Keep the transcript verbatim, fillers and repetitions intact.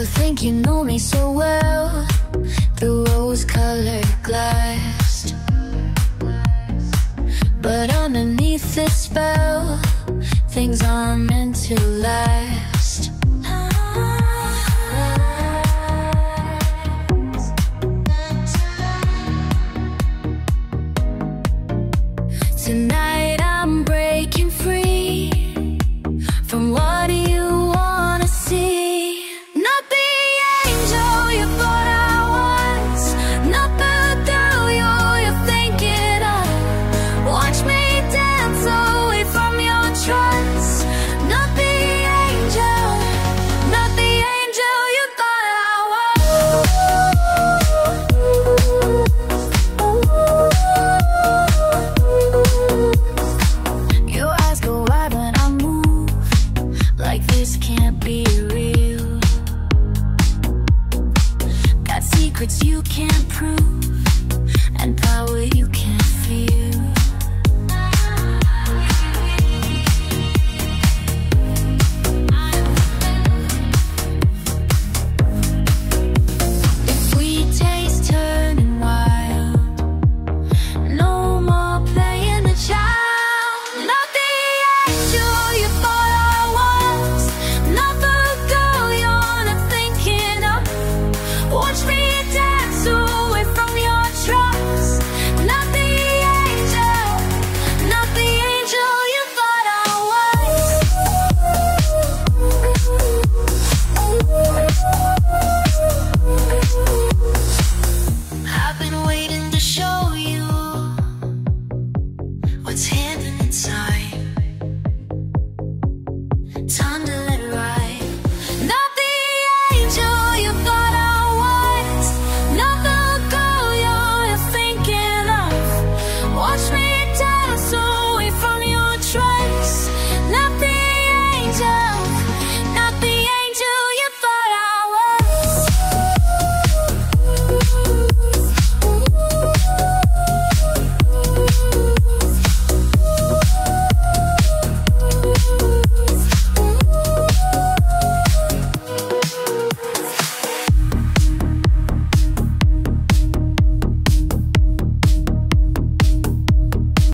think you know me so well through rose-colored glass, but underneath this spell, things aren't meant to last. Tonight I'm breaking free from what you wanna see. Not the angel you thought I was, not the girl you're, you're thinking of. Watch me dance away from your trust. Not the angel, not the angel you thought I was. Your eyes go wide when I move, like this can't be real. Got secrets you can't prove, and power you can't feel. If we taste turning wild, no more playing the child. Not the angel you thought I was, not the girl you're not thinking of. Watch me dance away from your trust. Not the angel, not the angel you thought I was. I've been waiting to show you what's hidden inside.